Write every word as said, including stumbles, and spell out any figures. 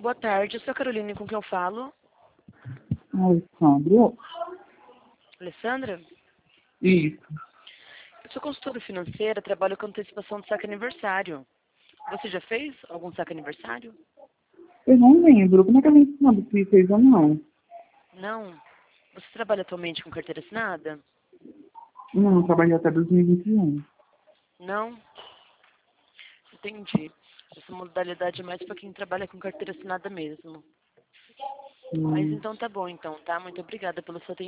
boa tarde. Eu sou a Caroline, com quem eu falo? Alessandro? Alessandra? Isso. Eu sou consultora financeira, trabalho com antecipação de saque aniversário. Você já fez algum saque aniversário? Eu não lembro. Como é que a gente sabe se fez ou não? Não? Você trabalha atualmente com carteira assinada? Não, eu trabalhei até dois mil e vinte e um. Não? Entendi. Essa modalidade é mais para quem trabalha com carteira assinada mesmo. Mas Hum. então tá bom, então, tá? Muito obrigada pelo seu tempo.